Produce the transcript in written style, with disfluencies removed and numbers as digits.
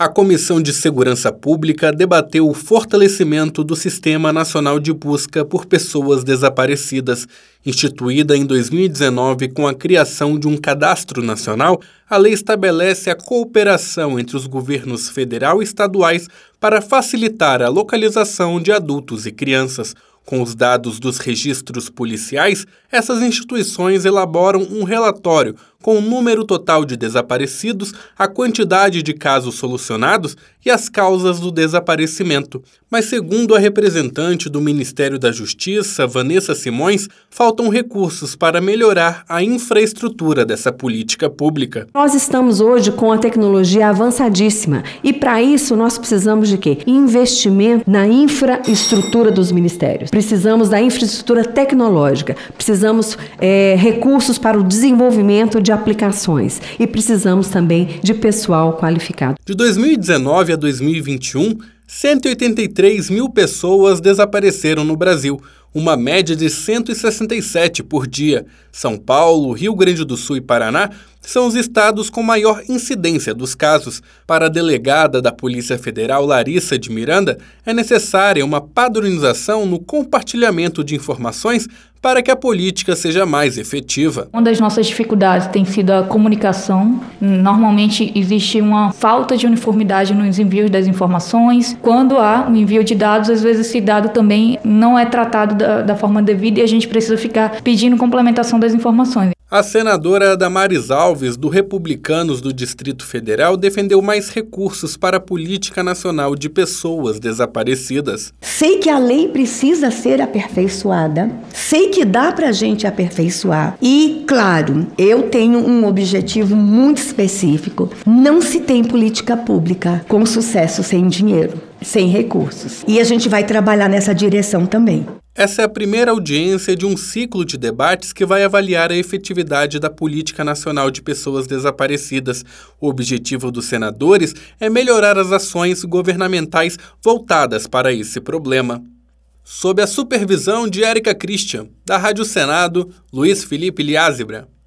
A Comissão de Segurança Pública debateu o fortalecimento do Sistema Nacional de Busca por Pessoas Desaparecidas. Instituída em 2019 com a criação de um cadastro nacional, a lei estabelece a cooperação entre os governos federal e estaduais para facilitar a localização de adultos e crianças. Com os dados dos registros policiais, essas instituições elaboram um relatório com o número total de desaparecidos, a quantidade de casos solucionados e as causas do desaparecimento. Mas, segundo a representante do Ministério da Justiça, Vanessa Simões, faltam recursos para melhorar a infraestrutura dessa política pública. Nós estamos hoje com a tecnologia avançadíssima e, para isso, nós precisamos de quê? Investimento na infraestrutura dos ministérios. Precisamos da infraestrutura tecnológica, precisamos recursos para o desenvolvimento de aplicações e precisamos também de pessoal qualificado. De 2019 a 2021, 183 mil pessoas desapareceram no Brasil, uma média de 167 por dia. São Paulo, Rio Grande do Sul e Paraná são os estados com maior incidência dos casos. Para a delegada da Polícia Federal, Larissa de Miranda, é necessária uma padronização no compartilhamento de informações para que a política seja mais efetiva. Uma das nossas dificuldades tem sido a comunicação. Normalmente existe uma falta de uniformidade nos envios das informações. Quando há um envio de dados, às vezes esse dado também não é tratado da forma devida e a gente precisa ficar pedindo complementação das informações. A senadora Damares Alves, do Republicanos do Distrito Federal, defendeu mais recursos para a Política Nacional de Pessoas Desaparecidas. Sei que a lei precisa ser aperfeiçoada, sei que dá para a gente aperfeiçoar. E, claro, eu tenho um objetivo muito específico. Não se tem política pública com sucesso sem dinheiro, sem recursos. E a gente vai trabalhar nessa direção também. Essa é a primeira audiência de um ciclo de debates que vai avaliar a efetividade da Política Nacional de Pessoas Desaparecidas. O objetivo dos senadores é melhorar as ações governamentais voltadas para esse problema. Sob a supervisão de Érica Christian, da Rádio Senado, Luiz Felipe Liázebra.